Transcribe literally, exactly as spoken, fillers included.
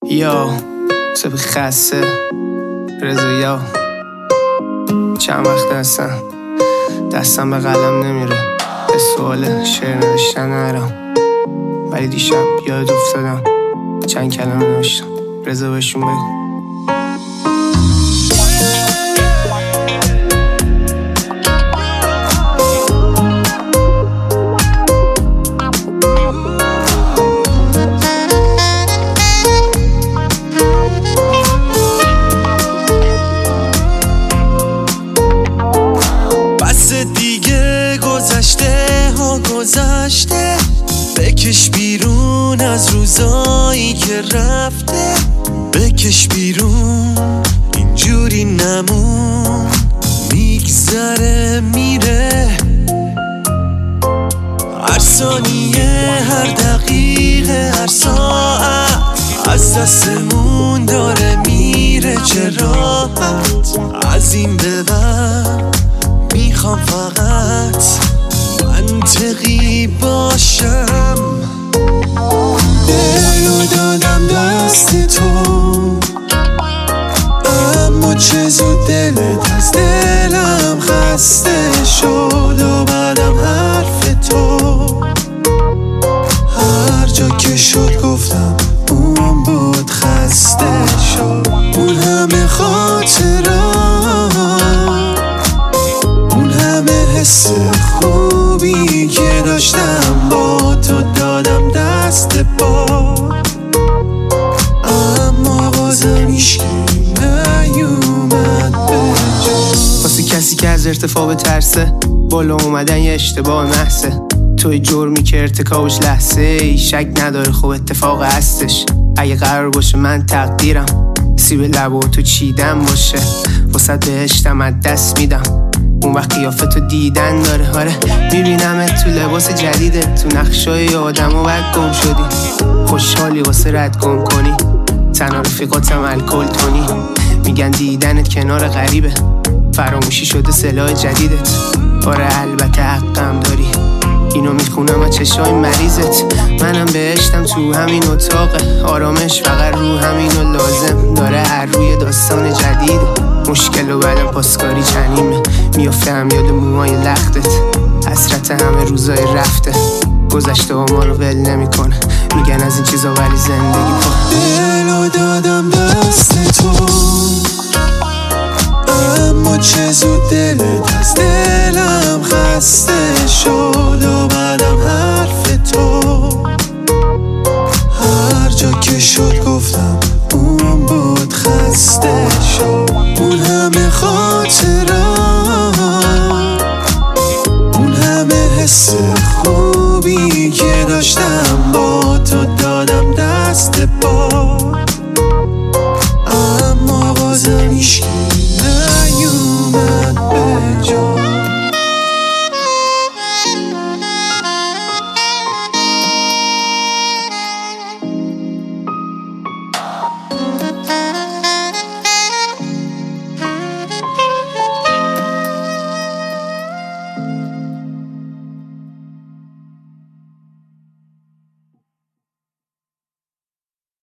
یا سبی خسته رضا یا چند وقت هستم دستم به قلم نمیره، به سوال شعر نوشتن نرم، ولی دیشب یاد افتادم چند کلمه نوشتم. رضا بهشون بگو. دیگه گذشته ها گذشته، بکش بیرون از روزایی که رفته، بکش بیرون اینجوری نمون، میگذره میره هر ثانیه هر دقیقه هر ساعت، از دستمون داره میره چه راحت. از این به بعد میخوام فقط منطقی باشم، دلو دادم دست تو، اما چه زود دلت از دلم خسته شد و بعدم حرف تو هر جا که شد گفتم اون بود خسته شد. اون همه خاطرات، حس خوبی که داشتم با تو دادم دست با، اما بازم هیچکی نیومد به جا. واسه کسی که از ارتفاع به ترسه، بالا اومدن یه اشتباه محضه، توی جرمی که ارتکابش لحظه ای شک نداره خب اتفاق هستش. اگه قرار باشه من تقدیرم سیب لبو تو چیدن باشه، واسه بهشتم از دست میدم اون وقت قیافتو دیدن داره. آره میبینمت تو لباس جدیده، تو نقشای آدم و بعد گم شدی، خوشحالی واسه رد گم کنی، تنها رفیقاتم الکل تونی، میگن دیدنت کنار غریبه، فراموشی شده سلاح جدیدت. آره البته حقم داری، اینو میخونم از چشای مریضت، منم بهشتم تو همین اتاقه، آرامش فقط رو همینو لازم داره، هر روی داستان جدیده، مشکل و بعدم پاسکاری چنیمه، میافتم یاد موهای لختت، حسرت همه روزای رفته، گذشته و ما رو ول نمی کنه، میگن از این چیزا ولی زندگی کن. دلو دادم دست تو، اما چه زود دلت از دلم خسته شد و بعدم حرف تو هر جا که شد گفتم